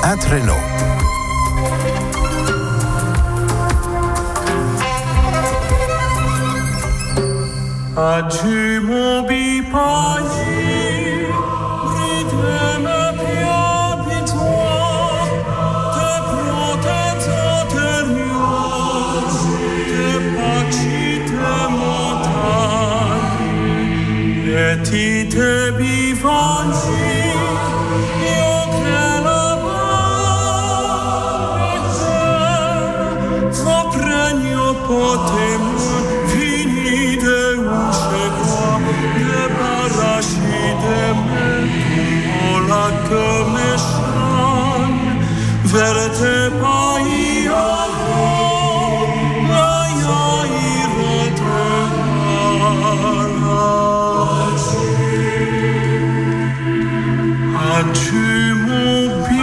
Entre nous. As-tu mon bipaillis, rythme bien pitois, te protège antérieur, te pacite montagne, et te bivanci, io che la barre, sopregno potem, vini de verte pai as-tu mon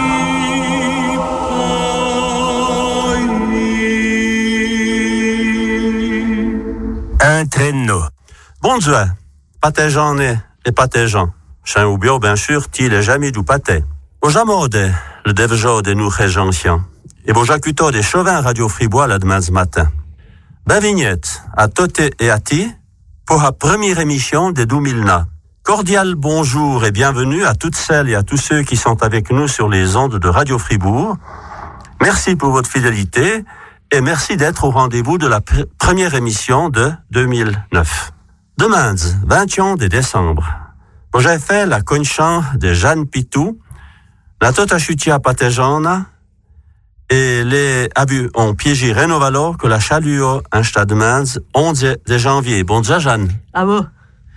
Entre nous. Bon Dieu, pâté j'en ai et pâté j'en. Chien ou bio, bien sûr, t'il est jamais du pâté. Au jamode, le devjo de nous anciens. Et au jacuto des chauvins Radio Fribois la demain ce matin. Ben vignette, à Toté et à Ti, pour la première émission de 2000. Cordial bonjour et bienvenue à toutes celles et à tous ceux qui sont avec nous sur les ondes de Radio Fribourg. Merci pour votre fidélité et merci d'être au rendez-vous de la première émission de 2009. Demain, 21 décembre, j'ai fait la conchant de Jeanne Pitou, la tota chutia patejana, et les abus ont piégé Renovalo que la chaleur un stade demain, 11 de janvier. Bon dia, Jeanne. Ah bon?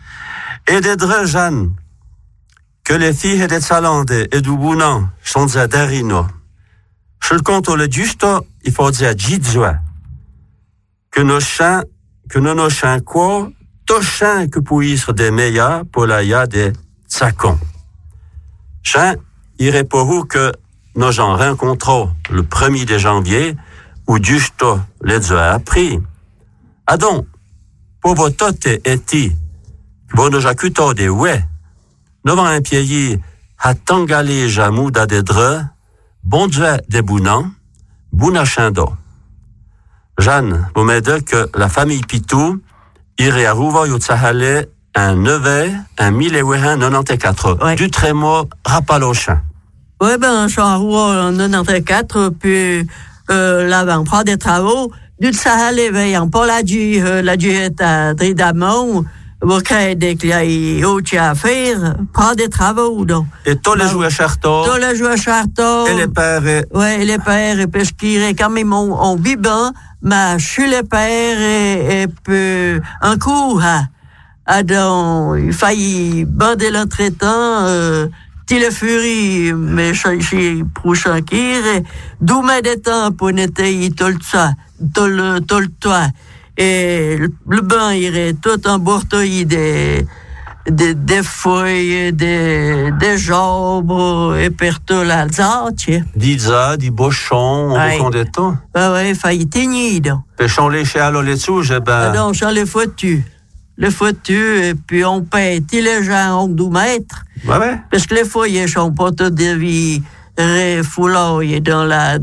Et des dre, Jeanne, que les filles des Salande et du Bounan sont des Derino. Je le compte le justo, il faut dire Jizwa. Que nos chiens quoi, tous chiens que puissent des meilleurs pour la ya des Tsakon. Chien, irait pour vous que nos gens rencontrent le 1er de janvier, où justo les a appris. Adon, pour vos totes et ti, bon de jacuto de ouais, devant un pied, à tangalé jamou da de dre, bon Dieu de bounan, bouna chindo. Jeanne, vous m'aidez que la famille Pitou irait à Rouva Yutsahale un 9 un 1894, ouais. Du trémo Rapalochin. Ouais, ben, je suis en Rouva en 94, puis, là, ben, on prend des travaux, du Tsahale, veillant pas la est à Dridamon, pour dès qu'il y a autre à faire, prend des travaux, donc. Et tous les jours à Charteau. Tous les jours à Charteau. Et les pères. Ouais, les pères, et parce qu'il est quand même en biban, mais je suis les pères, et puis, un coup, donc, il faillit bander l'entretemps, t'il est furie, mais j'ai prochain kir, et d'où m'a des temps pour n'être tout le toit. Et le bain irait tout en bortoï des feuilles, des jambes, et perto l'alsace. Des bochons, on vous des temps. Ouais, failli tenir, donc. Péchons les chez Allo les sous, j'ai ben. Non, j'en les foutu, et puis on paye, tous les gens ont 2 mètres. Ouais. Parce que les feuilles sont pas toutes des vies refouloyées dans la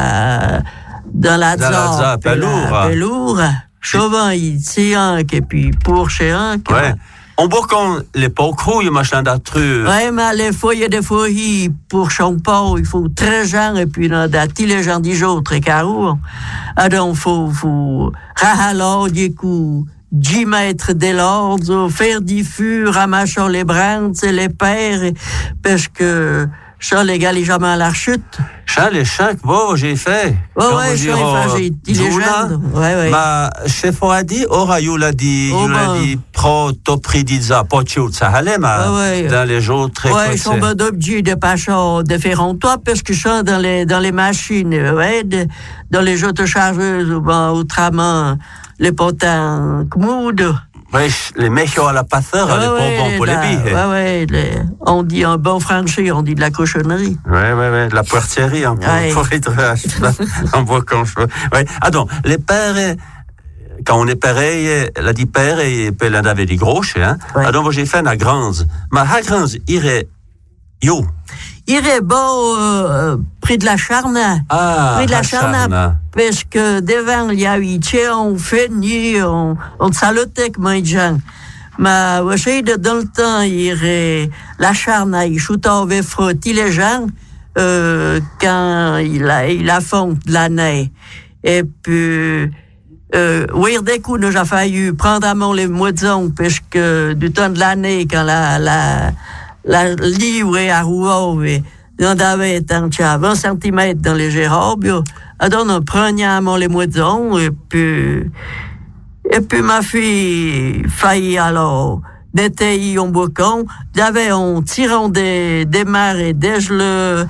peloure. Chauvin, il tient, et puis pour chez un. Ouais. On bourcon les paucrouilles, machin d'atru. Ouais, mais les feuilles des feuilles, pour champon, il faut 13 gens, et puis, dans tous les gens 10 jours, très carreaux. Alors, faut, rahaler, du coup, 10 mètres de l'ordre, faire du fût, ramasser les branches et les pères, parce que, ça, les gars, les jamais à la chute. Ça, les chaque bon, j'ai fait. Ouais, j'ai dit les jeunes. Ouais. Ma chef a dit, il l'a dit, protopridisa, pochou, ça allait, mais dans les jours très ouais, ils sont pas d'objets de pachon de faire en toi, parce que ça, dans les machines, ouais, dans les autochargeuses, ou ben, autrement, les potins, kmoud. Ouais, les méchants à la passeur, les bonbons pour les billes. Ouais, on dit un bon franchi, on dit de la cochonnerie. Ouais, de la poirtierie, hein, pour être en voit quand je veux. Ouais. Ah donc, les pères, quand on est pareil, la dit père, et puis l'un avait des gros, hein. Ouais. Ah donc, j'ai fait la grande. Mais la grande, irait, yo. Irait bon, près de la Charna. Ah, Près de la Charna. Charna. Parce que devant, il y a eu, on fait ni, on salotek, moi, gens. Mais, vous savez, dans le temps, la Charna, il choutavait frotti les gens, quand il a fond de l'année. Et puis, oui, des coups, nous a failli prendre à mon les moissons, parce que du temps de l'année, quand la livre à Rouen, on avait 20 cm dans les gérobes, alors on prenait à mon les moissons, et puis ma fille faillit alors, d'été, on bocon, j'avais un tirant des mares et des geleux,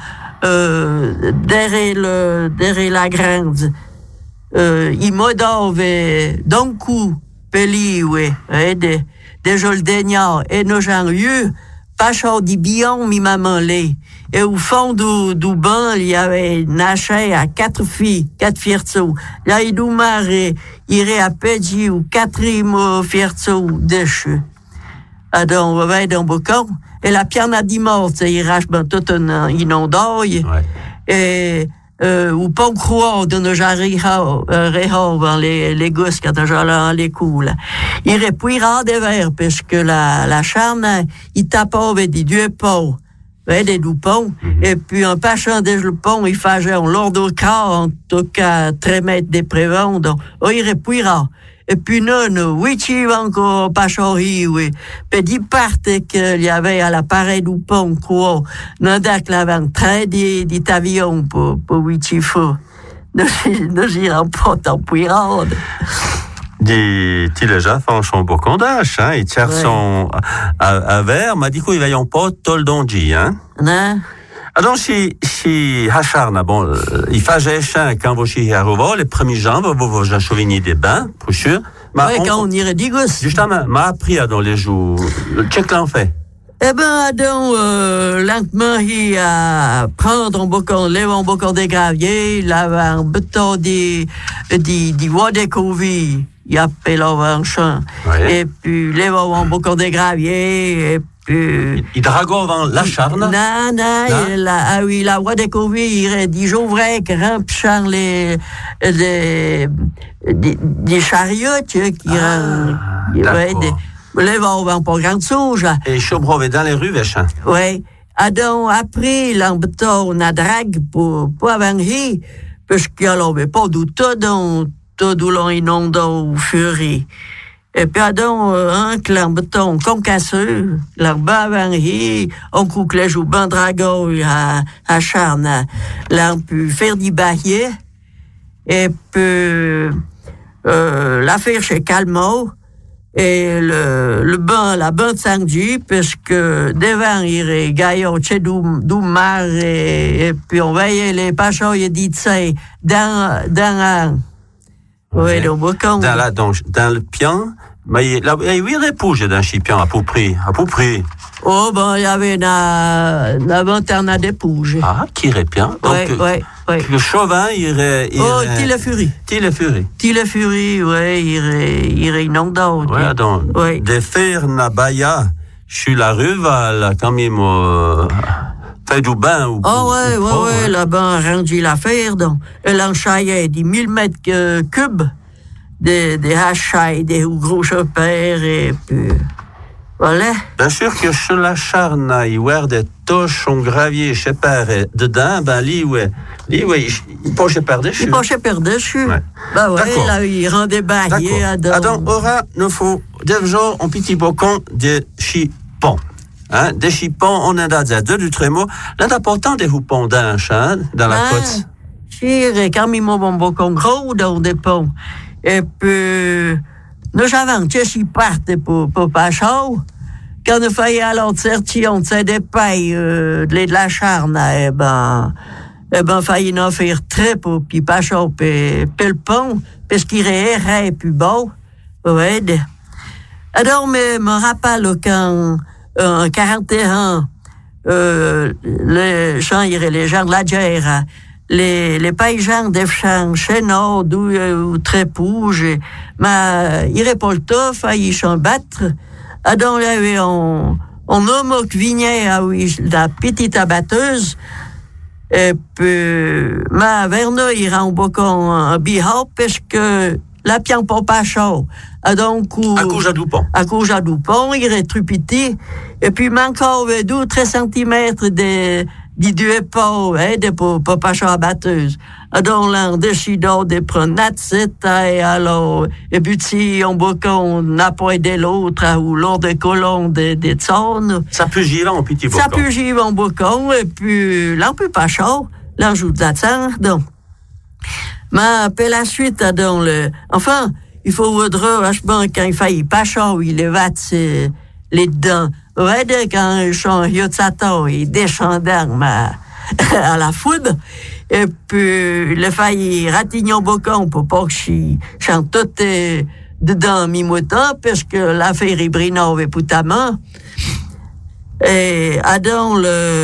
derrière la grande. Il m'a donné d'un coup, peli, des joldeignards, et nos gens eu, pas chaud du bion, mi maman lait. Et au fond du banc, il y avait naché à 4 fierceaux. Là, il nous marrait, il irait à Pedji ou 4 fierceaux déchus. Alors, on va dans Bocon. Et la piana di morte, il rach ben tout un inondaille. Et, ou pas croire de nos jarriha, dans les gosses, quand on les coups, là. Il répuira des verres, parce que la charne, il tapait des dieux pauvres. Des loupons, et puis en pachant des loupons, il faisait un lord au cas, en tout cas, très mètres des prévents, donc, il répuira. Et puis non, oui, tu vas encore pachant, oui. Puis il partait qu'il y avait à l'appareil du pont, quoi, non, d'accord, là, très des avions pour oui, tu faut. Nous irons pas en puirade. Des déjà franchement beaucoup d'âge, hein, et tiers son à verre, m'a dit qu'il va y en pas toldonji, hein. Non. Alors, si Hacharna, bon, il fait chien quand vous chez Harovo, les premiers gens, vous chauvigner des bains, pour sûr. Oui, quand on irait digos. Justement, m'a appris dans les jours, qu'est-ce que l'on fait? Eh ben, donc, lentement, il a prendre un bocon, lever un bocon de gravier, laver un bouton des voies de couvis. Il appelle un champ. Ouais. Et puis, les vont beaucoup de gravier, et puis... Il drague avant la charne? Non, la voie de Covid, il dit, j'ouvrais, qui remplissant des chariots, qui les vont pas grand chose. Et Chobrov est dans les rues, Véchin? Oui. Donc, après, l'embouton, on a drague pour avancer, parce qu'il n'y avait pas du tout dans tout l'on inonde au furie. Et puis, un clambeton, comme casseux, l'arbre avant, on coupe les joues, ben dragon, à charne, là, on peut faire des baillets, et puis, l'affaire chez Calmo, et la bain de Saint-Dieu, parce que devant, il y a gaillot chez du mar, et puis on veillait les pachons, il dit, c'est, dans oui, dans le pion, mais il y a 8 répouges dans le pion, à peu près. Oh, ben, il y avait une vingtaine d'époux. Ah, qui répient. Oui. Le chauvin, il irait. Oh, Tille Fury, oui, il irait inondant. Oui, donc, des fers nabaya, je suis la rue, là, quand même, fait du bain ou. Oh, ouais, là-bas, rendu l'affaire, donc. Elle enchaillait 10 000 mètres cubes, des hachailles, des gros chopères, et puis. Voilà. Bien sûr que sur la charne, il y a des toches en gravier, je sais pas, dedans, ben, il penchait par-dessus. Il penchait par-dessus. Ouais. Ben ouais, là, il rendait baillé à donc. Alors, aura, nous faut, des gens, en petit bocon, des chipons. Hein, des chipons, on a deux du trémo. Là, d'important des houpons dans la côte. J'ai quand même mon bocon gros dans des ponts. Et puis, nous avons, s'y partent pour pas chaud. Quand nous faillit alors sortir, on sait des pailles, de la charne, eh ben, faillit en faire très pour, puis pas chaud, puis le pont, parce qu'il irait plus beau. Ouais. Alors, mais, me rappelle quand, en 41, les gens de la guerre, les paysans des champs chez nous, ou très pouges, mais il irait pas le temps, failli s'en battre. Alors, il y avait un homme qui venait, la petite abatteuse, Et puis, ma Verna, il rend beaucoup en bihop parce que la pian pas chaud. Donc, à cause à Doupont. À cause à Doupont, il est trupité. Et puis, encore 2 ou 3 centimètres de deux épaules, de pas chaud à batteuse. Donc, là, on décide de prendre notre et alors, et puis, si on n'a pas aidé l'autre, ou l'autre de colon de tonnes. Ça peut girer en petit bocon. Ça peut girer en bocon, et puis, là, on peut pas chaud. Là, on joue de la sang, donc. Mais, après la suite, donc, enfin, il faut voir vachement quand il faillit pas chaud, il évate les dents. Ouais, quand il chante Yotsato, il descend à la foudre. Et puis, le failli ratignon bocon pour pas que je chante tout dedans mi-mouton, parce que l'affaire est brinove et poutama. Et, adon,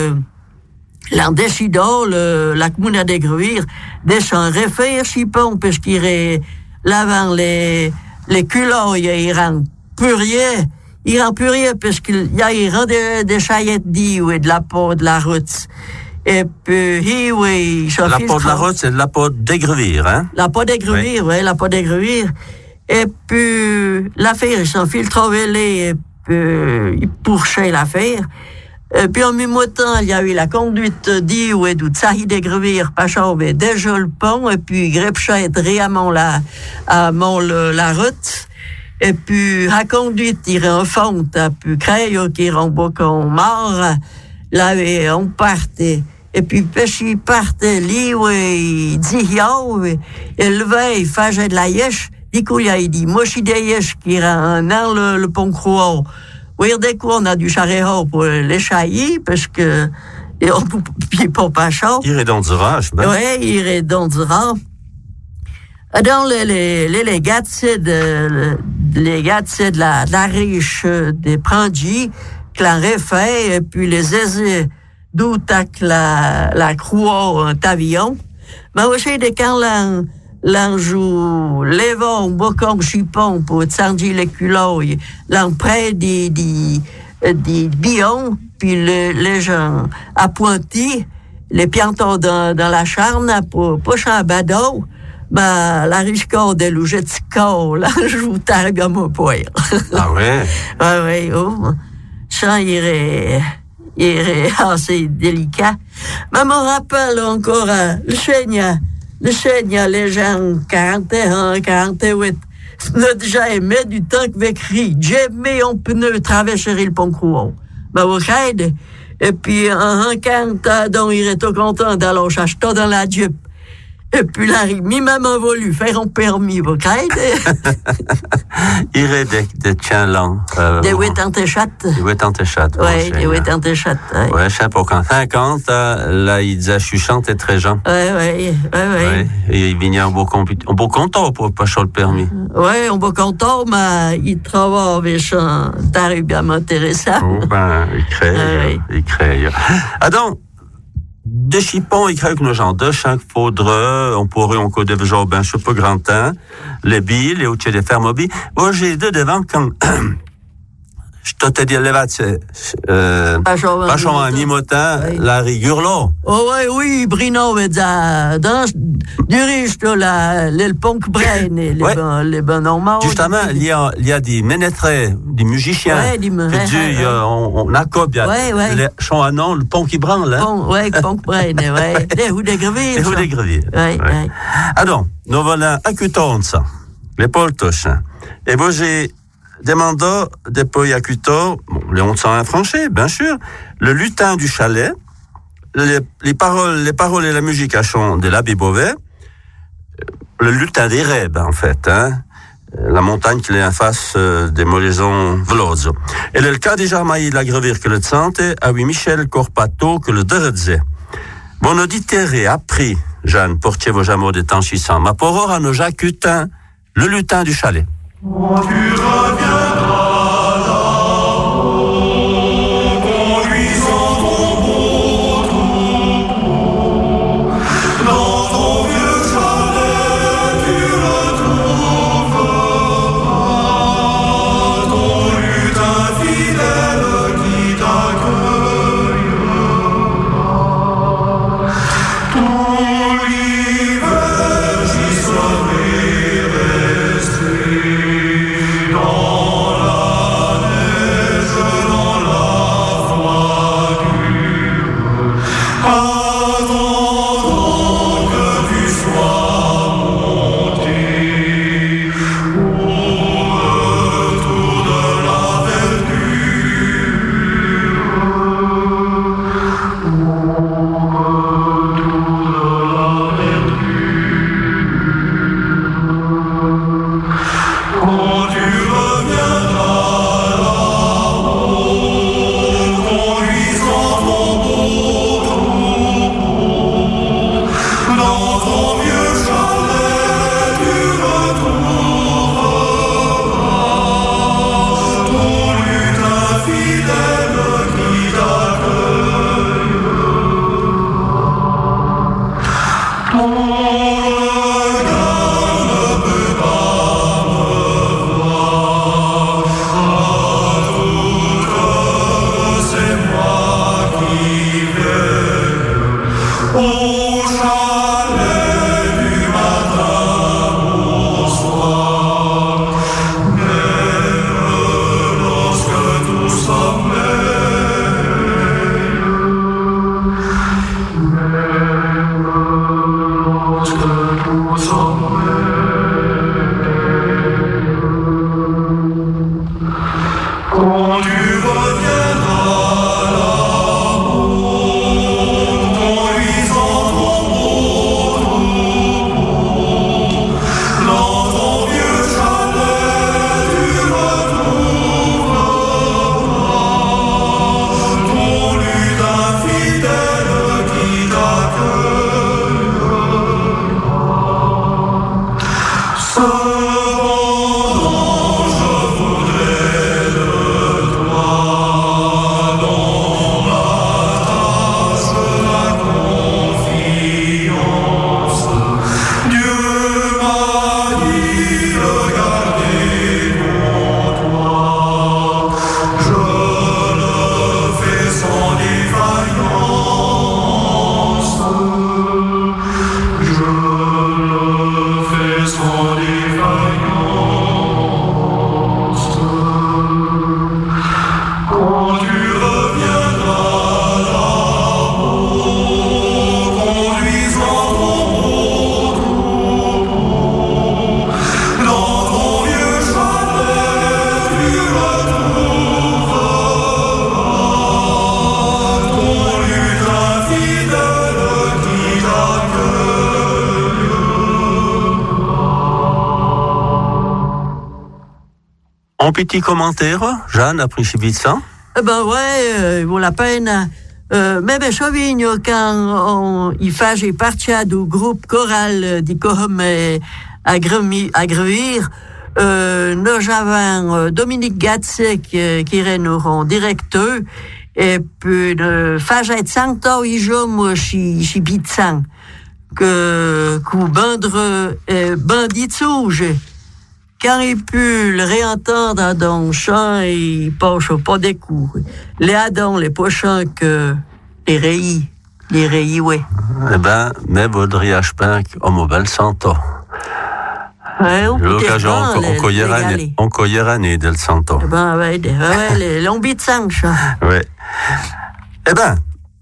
l'en décidant, la commune a dégruire, descend refaire chipon, parce qu'il est, l'avant les culottes, il rend purier. Il rend purier parce qu'il rend des chaillettes d'eau et de la peau de la route. Et puis, oui, la peau de la route, c'est de la peau d'aigrevire, hein? La peau d'aigrevire, oui, la peau d'aigrevire. Et puis, l'affaire, il s'infiltre et puis, il pourchait l'affaire. Et puis, en même temps, il y a eu la conduite d'eau et de Tsahi d'aigrevire, pas chauvé, déjà le pont, et puis, grepchet réamment la route. Et puis, la conduite, il en fond, puis, créo qui rend beaucoup mort, là, on partait. Et puis, pêche, il partait, lui, il dit, et le veille, il faisait de la yesh, du coup, il dit, moi, je suis des yesh qui rend le pont croix. Oui, dès qu'on a du charréo pour les chaillis, parce que, et on peut pas chaud. Il est dans du rage, ben. Oui, il est dans du rage. Dans les gars, c'est de la riche des prangis, que l'on refait, et puis les aisés, d'où tac la croix, avion. Mais aussi, de quand l'on joue, les vents, bocon, chipon, pour tsardi les culottes, l'on près des bions, puis les gens appointis, les piantons dans la charne, pour pocher un badaud. Bah, la riche corde, elle, ou jette là, je vous targue à mon poil. Ah ouais? Ouais, oh. Ça, il est assez délicat. Mais me rappelle encore, le Seigneur, les gens, 41, 48, n'a déjà aimé du temps que vécrit. J'aimais en pneu traverser le pont Crouon. Bah, vous savez, et puis, un canton, dont il est tout content d'aller chercher dans la Jeep. Et puis là, mi-même a voulu faire un permis, vous croyez? Il est de tien lang. Des 84. Des 84. Oui, des 84. Ouais, je sais pas, quand 50, là, il disait, je suis chanté très jeune. Oui. Et il venait en beau content pour pas changer le permis. Oui, en beau content, mais il travaille avec un tarif bien intéressant. Oh, ben, il crée. Ah, donc, de chipons, il crée que nos gens de chaque faudra, on pourrait encore de genre, ben, je sais pas grand temps, les billes, les outils de ferme mobiles. Moi, j'ai deux devant quand, je te dis, les vats, pas chaud un mi-motin, la rigueur là. Oh, oui, Brino, dans, du riche, là, le punk brain, les bons normaux. Justement, il y a des ménétrés, des musiciens. Ouais, des musiciens. On accorde, les chants à nom, le punk qui branle, hein. Ouais, punk brain, ouais. Les houts des greviers. Les houts des greviers. Ouais. Alors, nous voilà accutons ça. Les poltoches. Et moi, j'ai demandé des poils accutants, bon, les 1100 franchis, bien sûr, le lutin du chalet, les paroles et la musique à chant de l'abbé Beauvais, le lutin des rêves, en fait, hein, la montagne qui est en face des Molaisons Veloso. Et le cas des Jarmailles de la Grevire que le Tsante, à oui Michel Corpato que le Deredze. Bon, auditeur appris, Jeanne, portiez vos jameaux des tanchissants, ma poror à nos jacutin, le lutin du chalet. Tu reviendras là-haut, conduisant ton beau troupeau. Dans ton vieux chalet, tu retrouveras ton lutin fidèle qui t'accueillera. Au chalet du matin au soir, même lorsque tout sommeille, même lorsque tout sommeille, quand tu reviendras Un petit commentaire, Jeanne, après Chibitsa? Ben ouais, vaut la peine. Mais ben Chauvigno, quand il fait, j'ai parti du groupe choral du Corum à Grevir, nous avons Dominique Gatze qui est notre directeur, et puis fait 5 ans, il joue moi chez Bitsang, que bendre bandit souge. Quand il peut le réentendre dans le chant, il passe pas des coups. Les adons, les pochons que les rayis, ouais. Eh ben, mais Baudry Ashpin, homme bel santo. Ouais, l'occasion, on cogliera del santo. Eh ben, ouais, l'ombi de sang, ça. Ouais. Eh ben,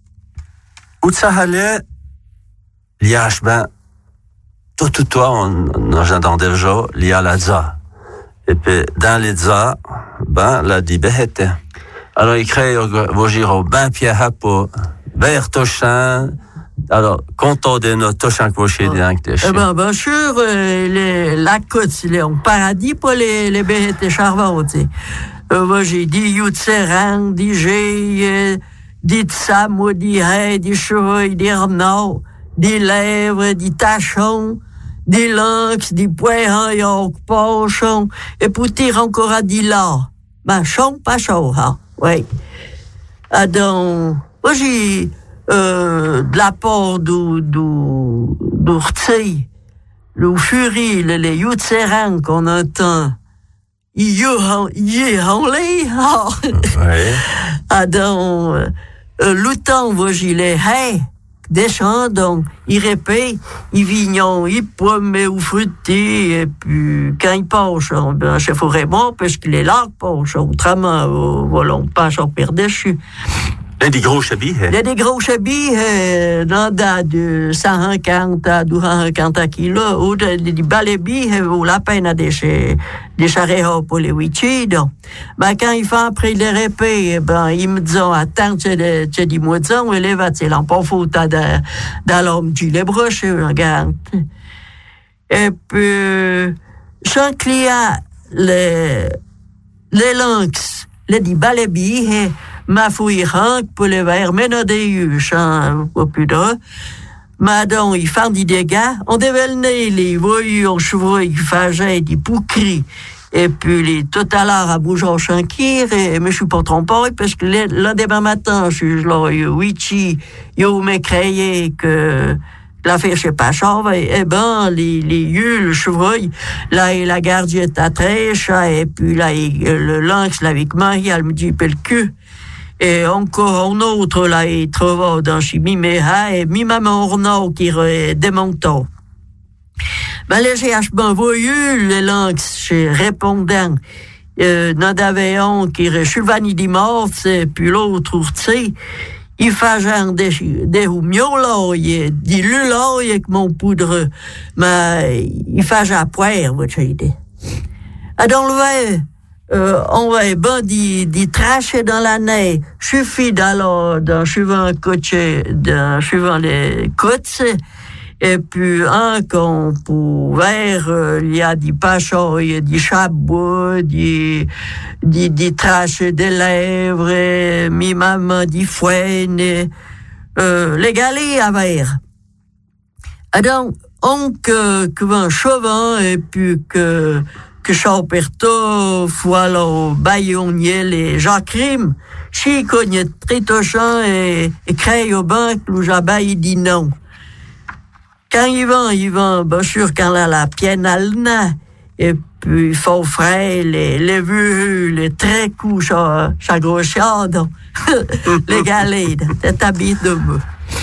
où ça allait, li Ashpin, tout toi, on j'entends déjà, li a la za. Et puis, dans les za, ben, la di behete. Alors, il crée, vogiro, ben, pierre pour, vers Tochin. Alors, comptons de nos Tochin que vous chez les Anglais. Eh ben, bien sûr, la côte, c'est un paradis pour les behete charvantes. Moi, j'ai dit, Youtseran, dit j'ai, dit Samo, dit Hay, dit Chouy, dit Arnaud, dit Lèvres, dit Tachon, des lynx, des poirons, des pochons, et pour tirer encore à des là. Machon, pas chaud, hein, oui. Donc, moi, j'ai, de la part d'Urtsi, le furie, les youtserans qu'on entend, ils en les, donc, le temps, moi, j'ai les haies, des champs, donc, il répète, il vignon, il pomme ou fruité, et puis, quand il penche, ben, chef au Raymond, parce qu'il est là, penche, autrement, voilà, on penche en perd dessus. Il y a des gros chabis, Il y a des gros chabis, de 150 à 250 kilos, ou des balébis, ou la peine à des charrettes pour les wichis, donc. Ben, quand il fait après les répés, ben, ils me disent, attends, tu dis, moi, disons, et les va, c'est l'emport faute dans l'homme, tu les broches, regarde. Et puis, chaque client, les lynx, les balébis, ma fouille rank pour les verres, mais non des yuches, pas plus d'un. Madame, ils font des dégâts. On devait le nez, les voyous, on chevreuil, qui fageait, des poucris. Et puis, les tout à l'heure, à bouger en chanquire, mais je suis pas trompé, parce que l'un des matins, je suis là, Wichi, yo, m'écrayé que, l'affaire, je sais pas, chauve, et ben, les yeux, le chevreuil, là, et la gardienne à trèche, et puis là, le lynx, là, avec Marie, elle me dit, le cul. Et encore un autre, là, il trouva dans chez Miméha, et mi maman Orno qui démonta. Ben, là, j'ai acheté voyou, les langues, chez répondant. N'en avait un qui est Chulvani Dimorf, et puis l'autre, tu sais, il fait genre des mieux il dit là, avec mon poudre, mais il fait genre poire, vous savez. Et donc, on va d'y tracher dans l'année, suffit d'aller dans suivant les côtes, et puis qu'on pouvait, il y a des pachos, il y a des chabots, des tracher des lèvres, mi maman des fouines, les galets à verre. Et donc, que un chauvin, et puis que Champerto, voilà, au Bayonnier, les Jacques Rim, si cogne très touchant et crée au banc, où j'abaille dit non. Quand ils vont, bien sûr, quand la pienne alna, et puis, il faut frais, les vues, les très coups, chaque grossiade, les galets, c'est habite de vous.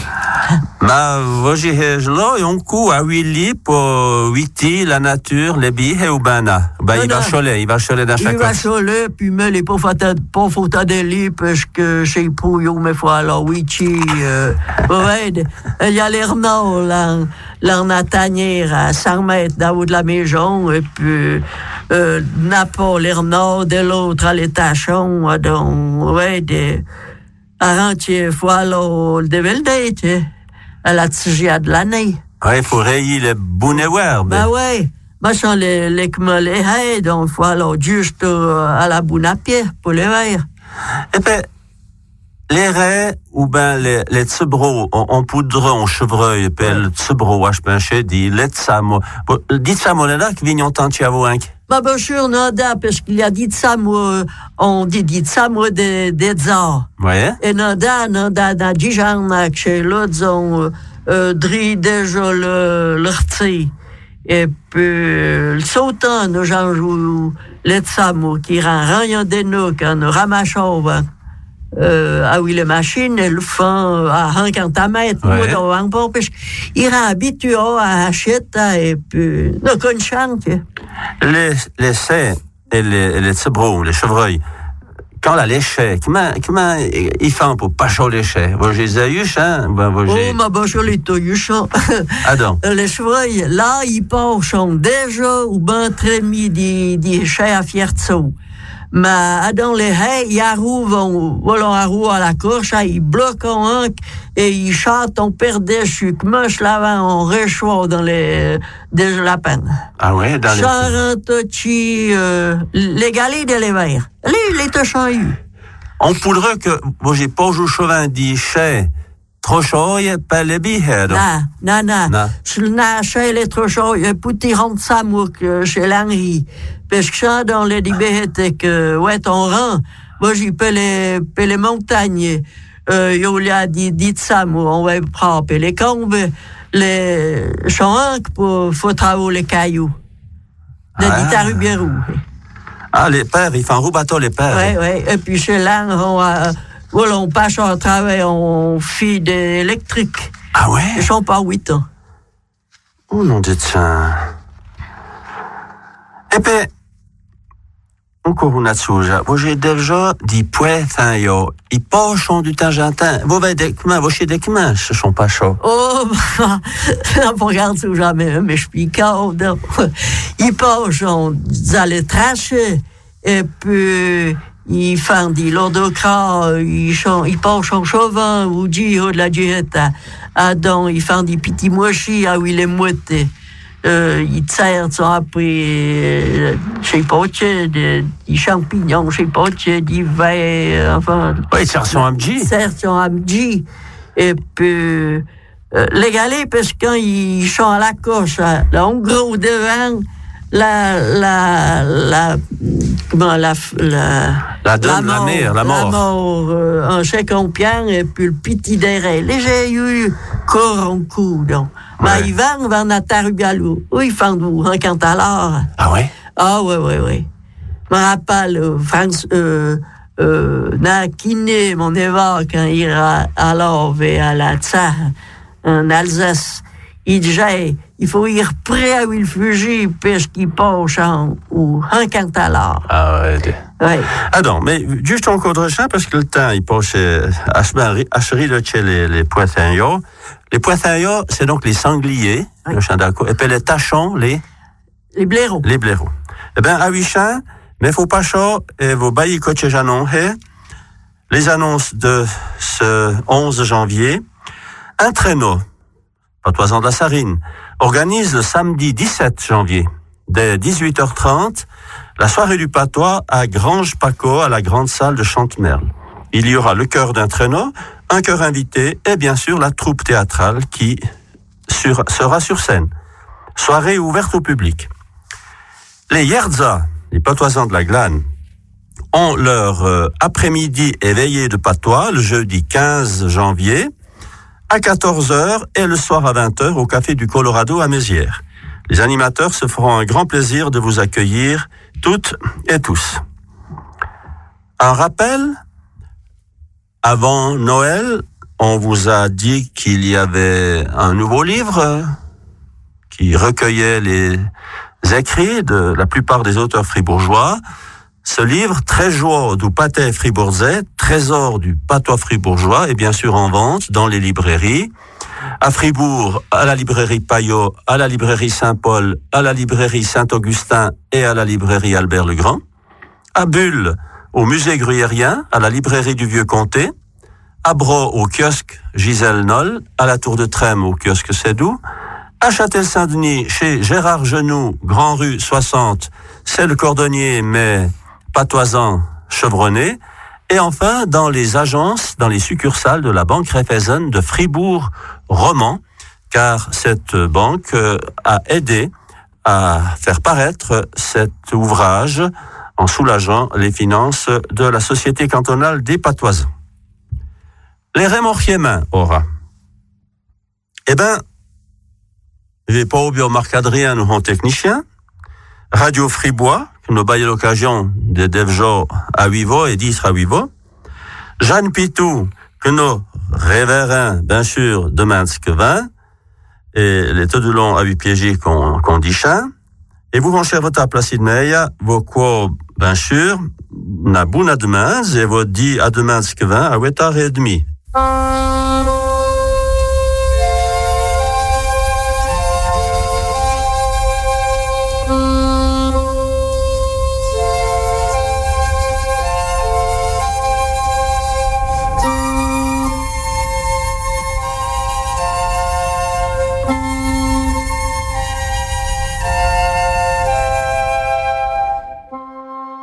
Ma vojihejlo yonku a wili pour witi la nature les bihe ou bana. Bah il va choler dans chaque. Il va choler puis mais les pas faute des lits parce que chez Pouillou mais fois alors witi ouais il y a les renards là en tanière à 100 mètres d'en-haut de la maison et puis Napo les renards de l'autre à l'étachon donc ouais des arrantier fois le déveldé à la tigia de l'année. Ouais, il faut rayer les bounewerbe. Ben ouais, machin les haies, donc voilà, juste à la boune à pied pour les verres. Et puis, les raies ou ben les tsebro, on poudre, on chevreuil, et puis le tsebro, je pense, dit, les tsamo. Dites ça, mon là, qui vignent tant tu as vous, hein? Bah, bien sûr, nada, parce qu'il y a dit tsamo, on dit tsamo des tsar. Ouais. Et nada, dit j'en ai chez l'autre, on, dri déjà le rti. Et puis, le sautant, nous j'en joue les tsamo, qui rend rien de nous, quand nous ramassons, ah oui, les machines, elles font à 50 mètres, ouais. Parce qu'ils sont habitués à acheter, et puis, nous connaissons. Les sais et les tsebro, les chevreuils, quand la léchée, comment ils font pour pas chaud lécher? Vous j'ai eu, hein? Ma boche, les toyuches. Ah donc. Les chevreuils, là, ils passent déjà, ou ben très mis des chais à fiertso. Mais dans les haies, ils arrivent à la course, ils bloquent un et ils chantent, on perd des chucs. Moi, je l'avais en réchaud dans des lapins. Ah ouais, dans Charantochi, les galets de l'hiver. Les touchants eu. On poudre que, moi, j'ai pas joué chauvin dit chais, trop chaud, pas les bières. Non. Je n'ai chez les trop chaud, il y a petit rond de samouk chez l'Henri. Parce que ça, dans les dibéhettes, que, ouais, on rend, moi, j'y peux les montagnes. Il y a dit ça, moi, on va prendre les combes, les champs, faut travailler les cailloux. De Ditarubiérou. Ah, les pères, ils font roubateau, les pères. Ouais. Et puis, chez l'un, on passe en travail, on fait des électriques. Ah ouais? Ils sont pas 8 ans. Oh, non, de ça. Et puis, encore une chose, vous j'ai déjà dit poètes, yo, ils pochent du tangentin. Vous voyez des communs, vous chez des communs, ce sont pas chauds. Oh, on regarde ça jamais, mais je pique. Ils pochent, ils allaient tracher, et puis, ils font des lordocras, ils pochent en chauvin, ou dit, de la diète, donc, ils font des petits mochis, où il est mouetté. Ils tirent après, je sais pas, des champignons, je sais pas, des verres, enfin. Oui, ils tirent sur Amji. Et puis, les galets, parce que quand ils sont à la coche, là, en gros, devant, la mort, en chèque en pierre, et puis le petit derrière. Les j'ai eu corps en coup, donc. Ouais. Mais ils vont à Tarubialou. Oui, ils font du un cantalard. Ah ouais? Ah, ouais. Je me rappelle, na kiné mon eva quand ira alors vers la Tsa en Alsace il faut y prêt à il fugir parce qu'il passe ou un cantalar. Ah ouais. Ah non, mais juste encore de ça parce que le temps il passe à chérir de chez les poissons. Les poissons, c'est donc les sangliers, le chien d'accord, et puis les tachons, les blaireaux. Les blaireaux. Eh ben à Huichin, mais faut pas chaud et vos baillis coachés j'annonce les annonces de ce 11 janvier, un traîneau, patoisant de la Sarine, organise le samedi 17 janvier, dès 18h30, la soirée du patois à Grange-Paco, à la grande salle de Chantemerle. Il y aura le chœur d'un traîneau, un chœur invité et bien sûr la troupe théâtrale qui sera sur scène. Soirée ouverte au public. Les Yerza, les patoisans de la Glane, ont leur après-midi éveillé de patois le jeudi 15 janvier à 14h et le soir à 20h au Café du Colorado à Mézières. Les animateurs se feront un grand plaisir de vous accueillir toutes et tous. Un rappel, avant Noël, on vous a dit qu'il y avait un nouveau livre qui recueillait les écrits de la plupart des auteurs fribourgeois. Ce livre, Trésor du pâté fribourgeois, Trésor du patois fribourgeois, est bien sûr en vente dans les librairies. À Fribourg, à la librairie Payot, à la librairie Saint-Paul, à la librairie Saint-Augustin et à la librairie Albert-le-Grand. À Bulle, au musée gruyérien, à la librairie du Vieux-Comté. À Bro, au kiosque Gisèle Noll, à la Tour de Trême, au kiosque Sédou. À Châtel-Saint-Denis, chez Gérard Genoux, Grand Rue 60, c'est le cordonnier, mais patoisant chevronné. Et enfin, dans les agences, dans les succursales de la Banque Raiffeisen de Fribourg-Roman, car cette banque a aidé à faire paraître cet ouvrage en soulageant les finances de la Société cantonale des patoisans. Les Rémorchiemains, aura. Eh ben, je vais pas oublier Marc Adrien, nous, technicien. Radio Fribois, qui nous baille l'occasion de Devjo à Huivo et d'Isra à Huivo. Jeanne Pitou, que nous révérends, bien sûr, de Minsk 20. Et les Tedulons à 8 piégés qu'on dit chat. Et vous, mon cher, votre Placide Meia, vos quoi, bien sûr, n'a bouna demain, et vous dit à demain 20 à 8h30.